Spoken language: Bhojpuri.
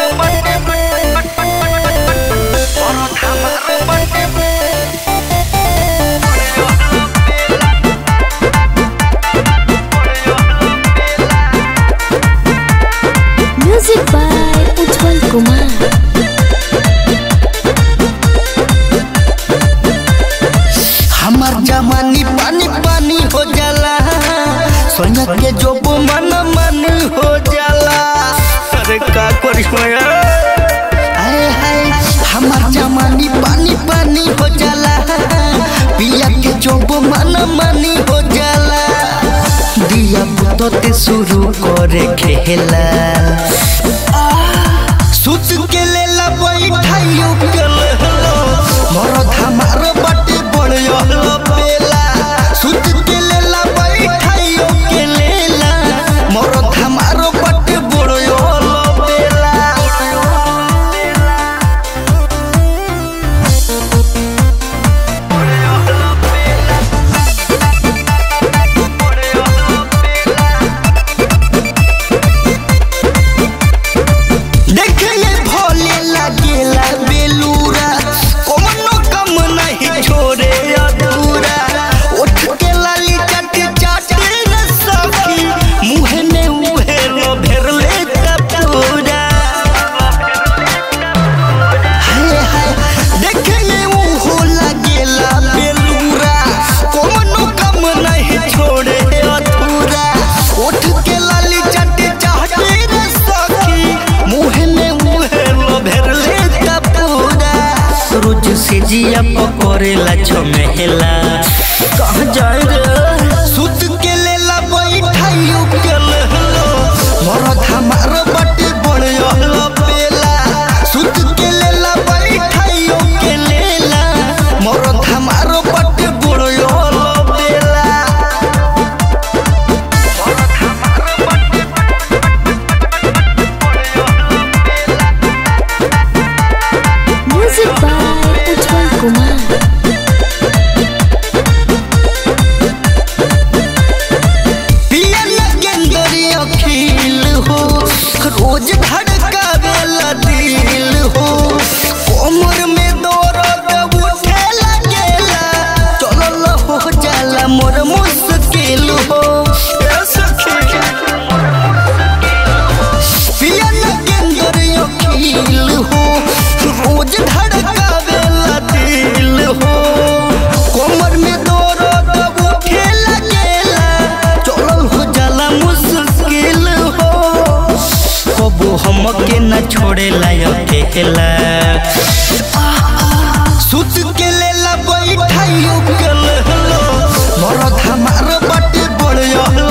Music by Ujjwal Kumar। हमार जवानी पानी पानी हो जाला, सोना के जोब मन मन हो जाला। अरे का करिश्मा हमार जवानी पानी पानी हो जाला, पिया के जोब मन मन हो जाला। दिया बुतते शुरू करे खेला, सुत के लेला बैठाइयो केले मरद हमार बाटे बड़िया बेला। सुत के लेला बैठाइयो के लेला मरद हमार बाटे बड़िया बेला। देखिए भोले लागेला बेलूरा, कोनो कम नहीं छोड़े अधूरा। उठ के लाली चाटे चाटे न सखी, मुँह में मुँह लो भेरले कपूरा। हाय हाय देखिए वो लागेला बेलूरा, कोनो कम नहीं छोड़े अधूरा। उठ के लाली चाटे चाटे न सखी, मुँह में मुँह लो भेरले कपूरा। रोज से जिया पकड़ेला छमेला, कहाँ जाए रे सुत के लेला बैठाइयो के लेला मरद हमार बाटे बड़िया बेला। सुत के लेला बैठाइयो के लेला मरद हमार बाटे बड़िया बेला। Music by Ujjwal Kumar। पिया लगेंदरी अखिल हो, रोज धड़कावेला दिल हो। कोमर में दर्द उठे लगेला, चलल हो जाला मोर मुश्किल हो। ए सखी पिया लगेंदरी अखिल हो, रोज धड़कावेला दिल हो। कोमर में दर्द उठे लगेला, चलल हो जाला मुश्किल हो। कबो हमके न छोड़ेला अकेला, सुत के लेला बैठाइयो के लेला मरद हमार बाटे बड़िया